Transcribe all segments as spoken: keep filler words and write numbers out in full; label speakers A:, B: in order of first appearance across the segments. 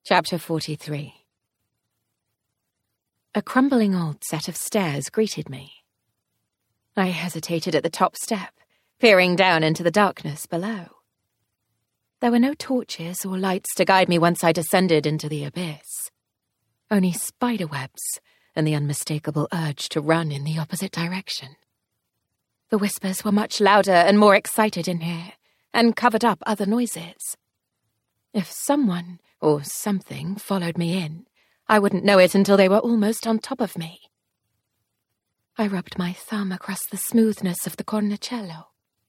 A: Chapter forty-three. A crumbling old set of stairs greeted me. I hesitated at the top step, peering down into the darkness below. There were no torches or lights to guide me once I descended into the abyss. Only spiderwebs and the unmistakable urge to run in the opposite direction. The whispers were much louder and more excited in here, and covered up other noises. If someone or something followed me in, I wouldn't know it until they were almost on top of me. I rubbed my thumb across the smoothness of the cornicello.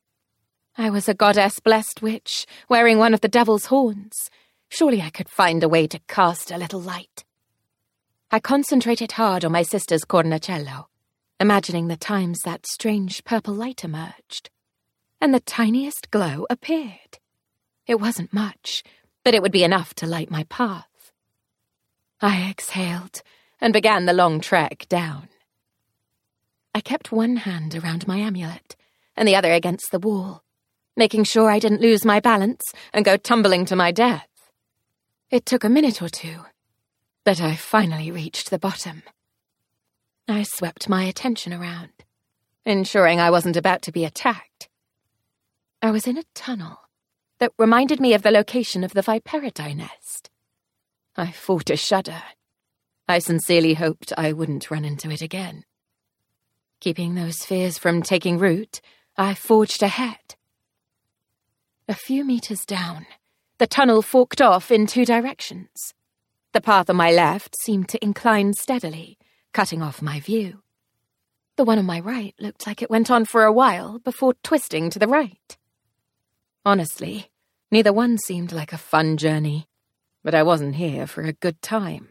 A: I was a goddess-blessed witch, wearing one of the devil's horns. Surely I could find a way to cast a little light. I concentrated hard on my sister's cornicello, imagining the times that strange purple light emerged. And the tiniest glow appeared. It wasn't much, but it would be enough to light my path. I exhaled and began the long trek down. I kept one hand around my amulet and the other against the wall, making sure I didn't lose my balance and go tumbling to my death. It took a minute or two, but I finally reached the bottom. I swept my attention around, ensuring I wasn't about to be attacked. I was in a tunnel that reminded me of the location of the Viperidae nest. I fought a shudder. I sincerely hoped I wouldn't run into it again. Keeping those fears from taking root, I forged ahead. A few meters down, the tunnel forked off in two directions. The path on my left seemed to incline steadily, cutting off my view. The one on my right looked like it went on for a while before twisting to the right. Honestly, neither one seemed like a fun journey, but I wasn't here for a good time.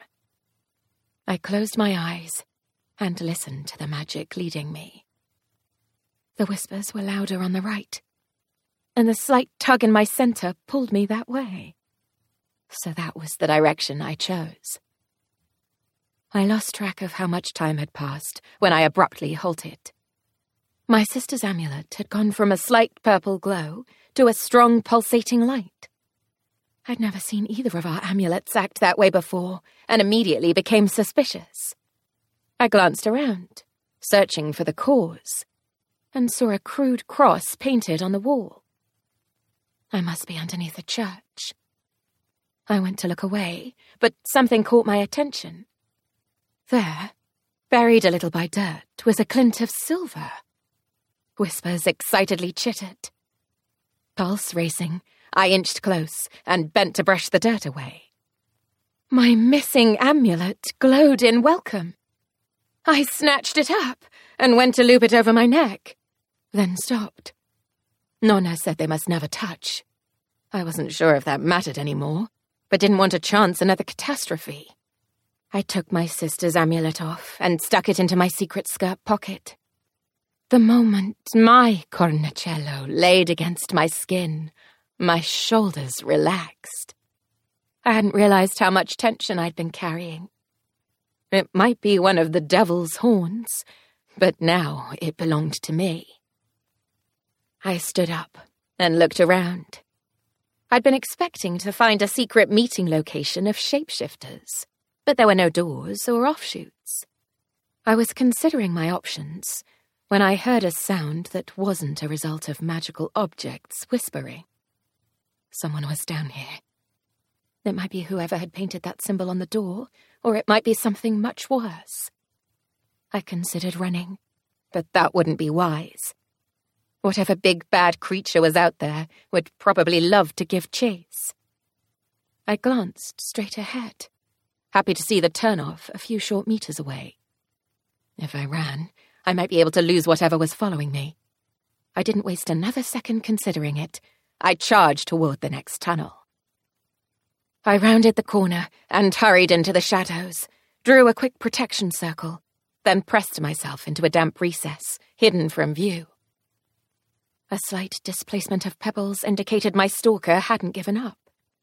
A: I closed my eyes and listened to the magic leading me. The whispers were louder on the right, and the slight tug in my center pulled me that way. So that was the direction I chose. I lost track of how much time had passed when I abruptly halted. My sister's amulet had gone from a slight purple glow to a strong pulsating light. I'd never seen either of our amulets act that way before, and immediately became suspicious. I glanced around, searching for the cause, and saw a crude cross painted on the wall. I must be underneath a church. I went to look away, but something caught my attention. There, buried a little by dirt, was a glint of silver. Whispers excitedly chittered. Pulse racing, I inched close and bent to brush the dirt away. My missing amulet glowed in welcome. I snatched it up and went to loop it over my neck, then stopped. Nonna said they must never touch. I wasn't sure if that mattered anymore, but didn't want to chance another catastrophe. I took my sister's amulet off and stuck it into my secret skirt pocket. The moment my cornicello laid against my skin, my shoulders relaxed. I hadn't realized how much tension I'd been carrying. It might be one of the devil's horns, but now it belonged to me. I stood up and looked around. I'd been expecting to find a secret meeting location of shapeshifters, but there were no doors or offshoots. I was considering my options when I heard a sound that wasn't a result of magical objects whispering. Someone was down here. It might be whoever had painted that symbol on the door, or it might be something much worse. I considered running, but that wouldn't be wise. Whatever big bad creature was out there would probably love to give chase. I glanced straight ahead, happy to see the turnoff a few short meters away. If I ran, I might be able to lose whatever was following me. I didn't waste another second considering it. I charged toward the next tunnel. I rounded the corner and hurried into the shadows, drew a quick protection circle, then pressed myself into a damp recess, hidden from view. A slight displacement of pebbles indicated my stalker hadn't given up.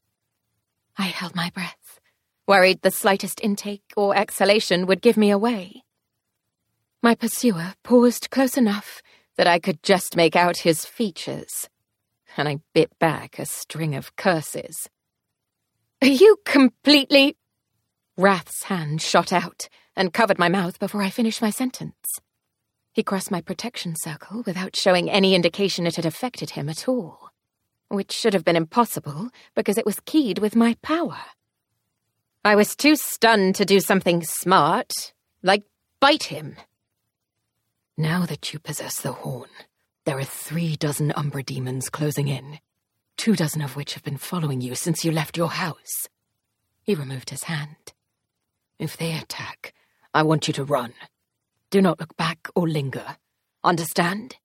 A: I held my breath, worried the slightest intake or exhalation would give me away. My pursuer paused close enough that I could just make out his features, and I bit back a string of curses. Are you completely... Wrath's hand shot out and covered my mouth before I finished my sentence. He crossed my protection circle without showing any indication it had affected him at all, which should have been impossible because it was keyed with my power. I was too stunned to do something smart, like bite him. Now that you possess the horn, there are three dozen Umbra demons closing in, two dozen of which have been following you since you left your house. He removed his hand. If they attack, I want you to run. Do not look back or linger. Understand?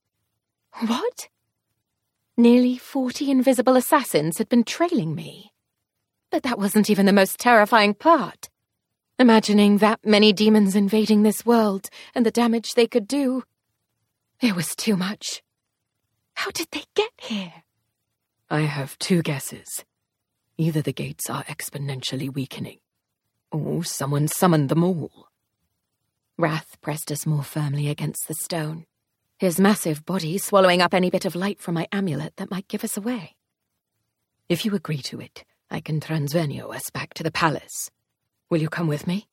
A: What? Nearly forty invisible assassins had been trailing me. But that wasn't even the most terrifying part. Imagining that many demons invading this world and the damage they could do, it was too much. How did they get here? I have two guesses. Either the gates are exponentially weakening, or someone summoned them all. Wrath pressed us more firmly against the stone, his massive body swallowing up any bit of light from my amulet that might give us away. If you agree to it, I can transvenio us back to the palace. Will you come with me?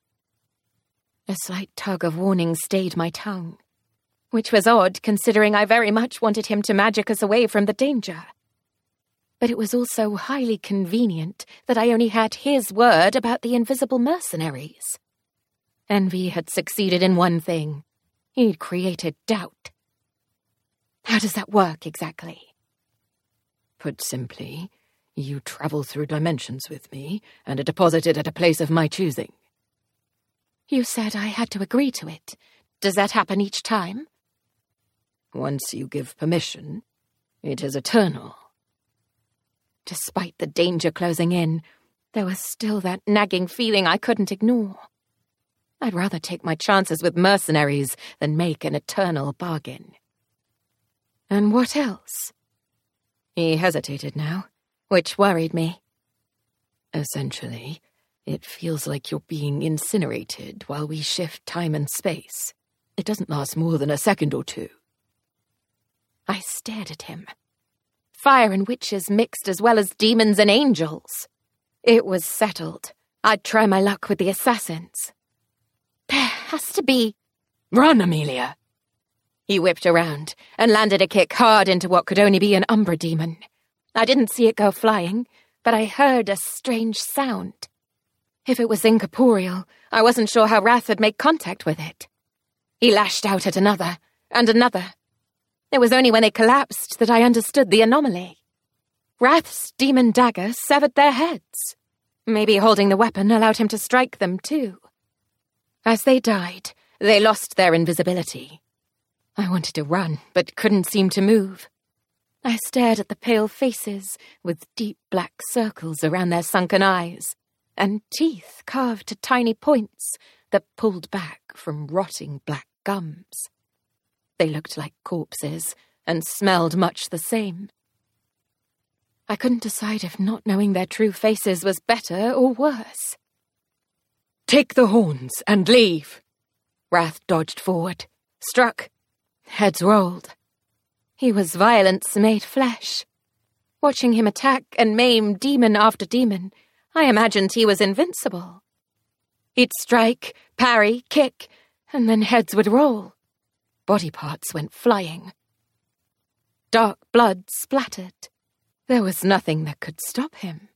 A: A slight tug of warning stayed my tongue, which was odd considering I very much wanted him to magic us away from the danger. But it was also highly convenient that I only had his word about the invisible mercenaries. Envy had succeeded in one thing. He'd created doubt. How does that work exactly? Put simply, you travel through dimensions with me and are deposited at a place of my choosing. You said I had to agree to it. Does that happen each time? Once you give permission, it is eternal. Despite the danger closing in, there was still that nagging feeling I couldn't ignore. I'd rather take my chances with mercenaries than make an eternal bargain. And what else? He hesitated now, which worried me. Essentially, it feels like you're being incinerated while we shift time and space. It doesn't last more than a second or two. I stared at him. Fire and witches mixed as well as demons and angels. It was settled. I'd try my luck with the assassins. There has to be... Run, Amelia! He whipped around and landed a kick hard into what could only be an Umbra demon. I didn't see it go flying, but I heard a strange sound. If it was incorporeal, I wasn't sure how Wrath had made contact with it. He lashed out at another, and another. It was only when they collapsed that I understood the anomaly. Wrath's demon dagger severed their heads. Maybe holding the weapon allowed him to strike them too. As they died, they lost their invisibility. I wanted to run, but couldn't seem to move. I stared at the pale faces with deep black circles around their sunken eyes, and teeth carved to tiny points that pulled back from rotting black gums. They looked like corpses and smelled much the same. I couldn't decide if not knowing their true faces was better or worse. Take the horns and leave. Wrath dodged forward, struck. Heads rolled. He was violence made flesh. Watching him attack and maim demon after demon, I imagined he was invincible. He'd strike, parry, kick, and then heads would roll. Body parts went flying. Dark blood splattered. There was nothing that could stop him.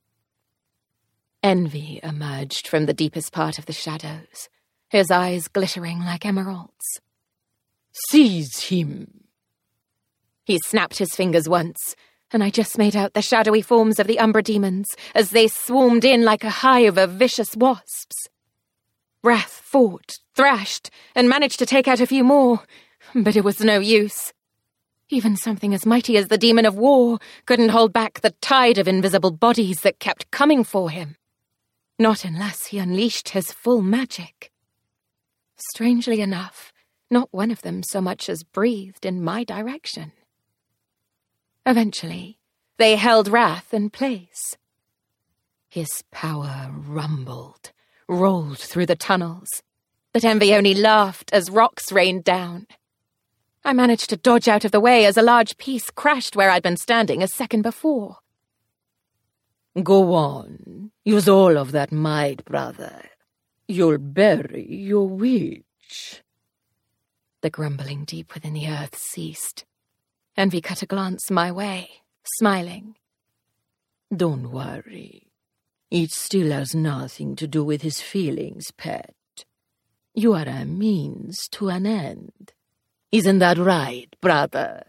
A: Envy emerged from the deepest part of the shadows, his eyes glittering like emeralds. Seize him! He snapped his fingers once, and I just made out the shadowy forms of the Umbra demons as they swarmed in like a hive of vicious wasps. Wrath fought, thrashed, and managed to take out a few more, but it was no use. Even something as mighty as the Demon of War couldn't hold back the tide of invisible bodies that kept coming for him. Not unless he unleashed his full magic. Strangely enough, not one of them so much as breathed in my direction. Eventually, they held Wrath in place. His power rumbled, rolled through the tunnels, but Envy only laughed as rocks rained down. I managed to dodge out of the way as a large piece crashed where I'd been standing a second before.
B: Go on. Use all of that might, brother. You'll bury your witch.
A: The grumbling deep within the earth ceased. Envy cut a glance my way, smiling.
B: Don't worry. It still has nothing to do with his feelings, pet. You are a means to an end. Isn't that right, brother?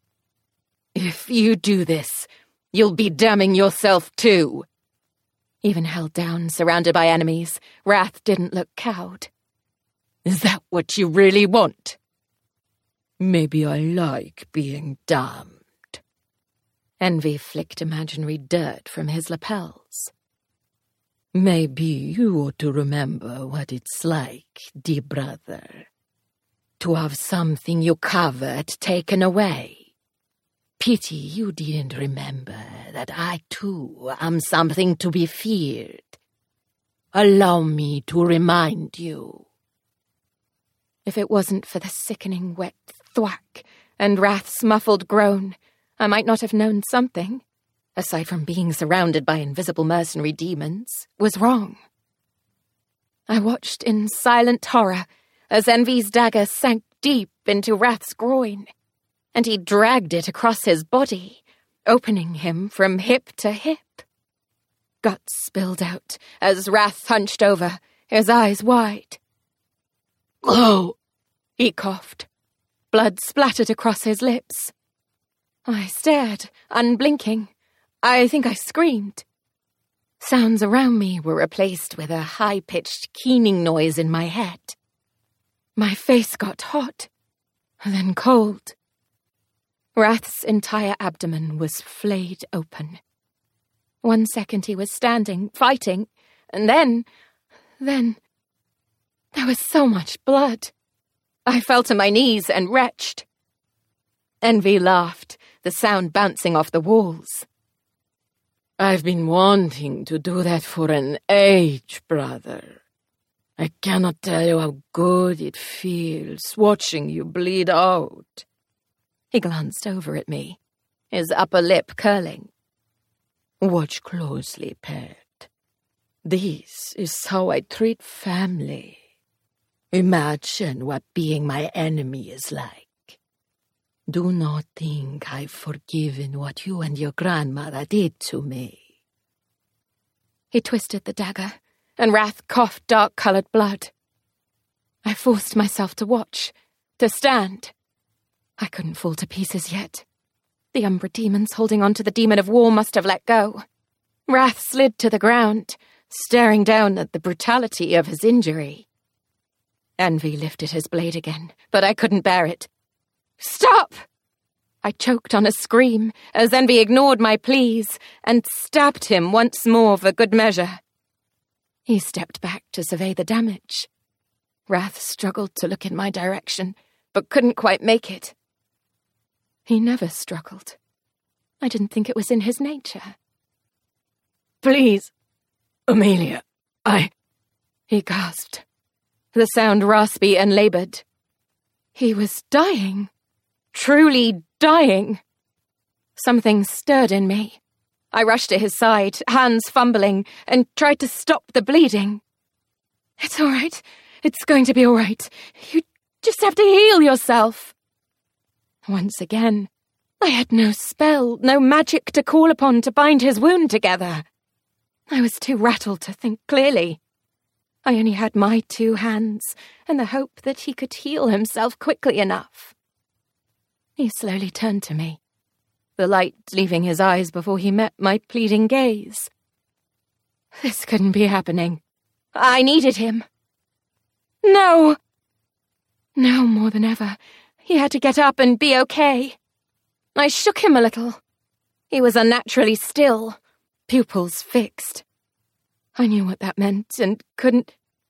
A: If you do this, you'll be damning yourself too. Even held down, surrounded by enemies, Wrath didn't look cowed.
B: Is that what you really want? Maybe I like being damned.
A: Envy flicked imaginary dirt from his lapels.
B: Maybe you ought to remember what it's like, dear brother, to have something you covered taken away. Pity you didn't remember that I, too, am something to be feared. Allow me to remind you.
A: If it wasn't for the sickening wet thwack and Wrath's muffled groan, I might not have known something, aside from being surrounded by invisible mercenary demons, was wrong. I watched in silent horror as Envy's dagger sank deep into Wrath's groin, and he dragged it across his body, opening him from hip to hip. Guts spilled out as Wrath hunched over, his eyes wide.
B: "Oh!"
A: he coughed. Blood splattered across his lips. I stared, unblinking. I think I screamed. Sounds around me were replaced with a high-pitched keening noise in my head. My face got hot, then cold. Wrath's entire abdomen was flayed open. One second he was standing, fighting, and then... then... there was so much blood. I fell to my knees and retched. Envy laughed, the sound bouncing off the walls.
B: I've been wanting to do that for an age, brother. I cannot tell you how good it feels watching you bleed out.
A: He glanced over at me, his upper lip curling.
B: Watch closely, pet. This is how I treat family. Imagine what being my enemy is like. Do not think I've forgiven what you and your grandmother did to me.
A: He twisted the dagger, and Wrath coughed dark-coloured blood. I forced myself to watch, to stand. I couldn't fall to pieces yet. The Umbra demons holding on to the demon of war must have let go. Wrath slid to the ground, staring down at the brutality of his injury. Envy lifted his blade again, but I couldn't bear it. Stop! I choked on a scream as Envy ignored my pleas and stabbed him once more for good measure. He stepped back to survey the damage. Wrath struggled to look in my direction, but couldn't quite make it. He never struggled. I didn't think it was in his nature.
B: Please, Amelia, I...
A: he gasped, the sound raspy and laboured. He was dying. Truly dying. Something stirred in me. I rushed to his side, hands fumbling, and tried to stop the bleeding. It's all right. It's going to be all right. You just have to heal yourself. Once again, I had no spell, no magic to call upon to bind his wound together. I was too rattled to think clearly. I only had my two hands and the hope that he could heal himself quickly enough. He slowly turned to me, the light leaving his eyes before he met my pleading gaze. This couldn't be happening. I needed him. No! Now more than ever, he had to get up and be okay. I shook him a little. He was unnaturally still, pupils fixed. I knew what that meant and couldn't...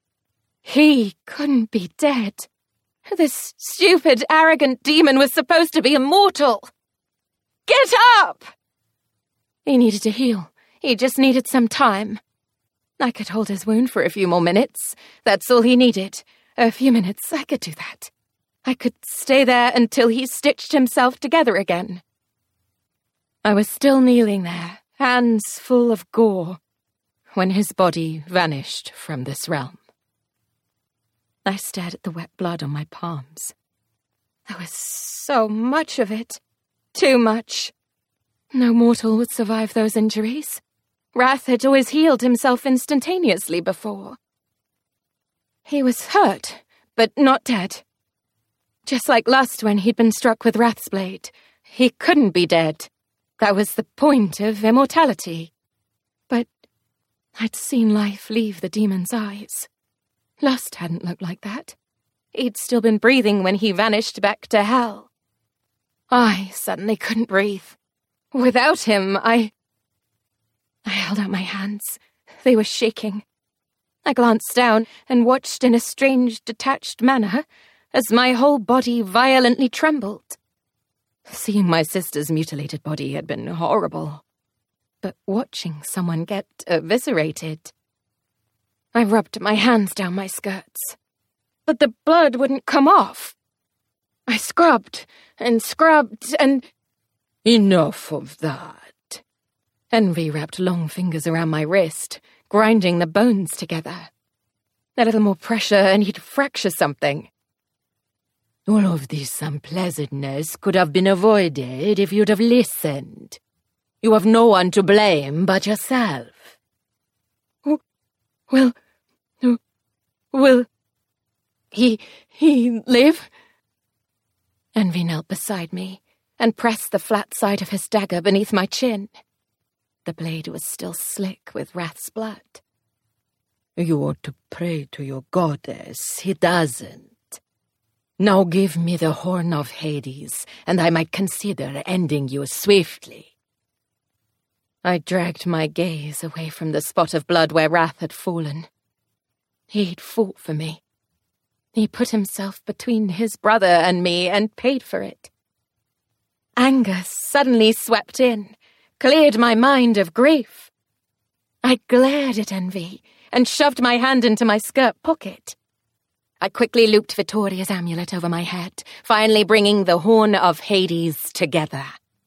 A: He couldn't be dead. This stupid, arrogant demon was supposed to be immortal. Get up! He needed to heal. He just needed some time. I could hold his wound for a few more minutes. That's all he needed. A few minutes, I could do that. I could stay there until he stitched himself together again. I was still kneeling there, hands full of gore, when his body vanished from this realm. I stared at the wet blood on my palms. There was so much of it. Too much. No mortal would survive those injuries. Wrath had always healed himself instantaneously before. He was hurt, but not dead. Just like Lust when he'd been struck with Wrath's blade. He couldn't be dead. That was the point of immortality. But I'd seen life leave the demon's eyes. Lust hadn't looked like that. He'd still been breathing when he vanished back to hell. I suddenly couldn't breathe. Without him, I... I held out my hands. They were shaking. I glanced down and watched in a strange, detached manner as my whole body violently trembled. Seeing my sister's mutilated body had been horrible, but watching someone get eviscerated... I rubbed my hands down my skirts, but the blood wouldn't come off. I scrubbed and scrubbed and...
B: Enough of that.
A: Envy wrapped long fingers around my wrist, grinding the bones together. A little more pressure and he'd fracture something.
B: All of this unpleasantness could have been avoided if you'd have listened. You have no one to blame but yourself.
A: Will... Will... He... he live? Envy knelt beside me and pressed the flat side of his dagger beneath my chin. The blade was still slick with Wrath's blood.
B: You ought to pray to your goddess. He doesn't. Now give me the horn of Hades, and I might consider ending you swiftly.
A: I dragged my gaze away from the spot of blood where Wrath had fallen. He'd fought for me. He put himself between his brother and me and paid for it. Anger suddenly swept in, cleared my mind of grief. I glared at Envy and shoved my hand into my skirt pocket. I quickly looped Vittoria's amulet over my head, finally bringing the horn of Hades together.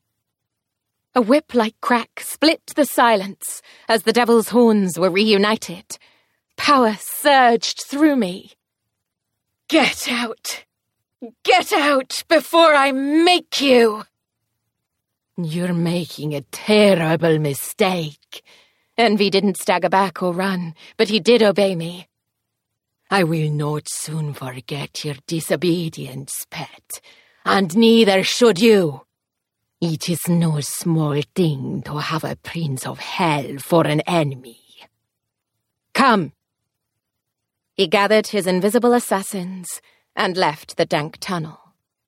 A: A whip-like crack split the silence as the devil's horns were reunited. Power surged through me. Get out! Get out before I make you!
B: You're making a terrible mistake.
A: Envy didn't stagger back or run, but he did obey me.
B: I will not soon forget your disobedience, pet, and neither should you. It is no small thing to have a prince of hell for an enemy.
A: Come! He gathered his invisible assassins and left the dank tunnel.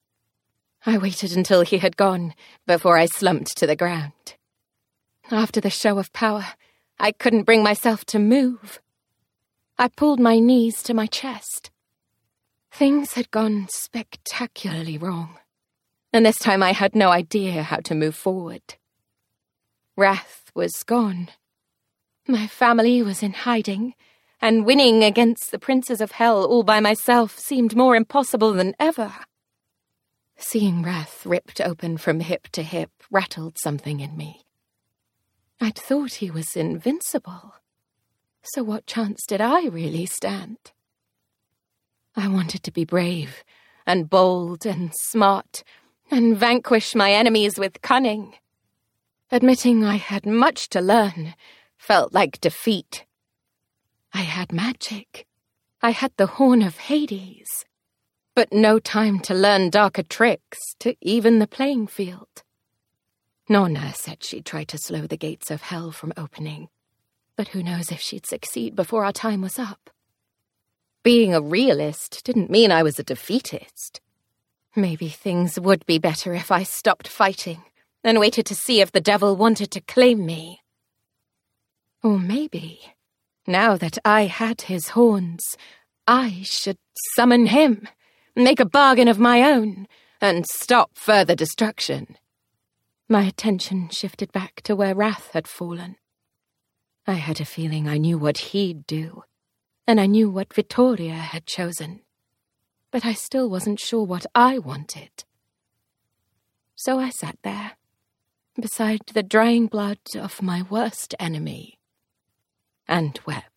A: I waited until he had gone before I slumped to the ground. After the show of power, I couldn't bring myself to move. I pulled my knees to my chest. Things had gone spectacularly wrong, and this time I had no idea how to move forward. Wrath was gone. My family was in hiding, and winning against the princes of hell all by myself seemed more impossible than ever. Seeing Wrath ripped open from hip to hip rattled something in me. I'd thought he was invincible. So what chance did I really stand? I wanted to be brave and bold and smart and vanquish my enemies with cunning. Admitting I had much to learn felt like defeat. I had magic. I had the horn of Hades. But no time to learn darker tricks to even the playing field. Nonna said she'd try to slow the gates of hell from opening, but who knows if she'd succeed before our time was up. Being a realist didn't mean I was a defeatist. Maybe things would be better if I stopped fighting and waited to see if the devil wanted to claim me. Or maybe, now that I had his horns, I should summon him, make a bargain of my own, and stop further destruction. My attention shifted back to where Wrath had fallen. I had a feeling I knew what he'd do, and I knew what Vittoria had chosen. But I still wasn't sure what I wanted. So I sat there, beside the drying blood of my worst enemy, and wept.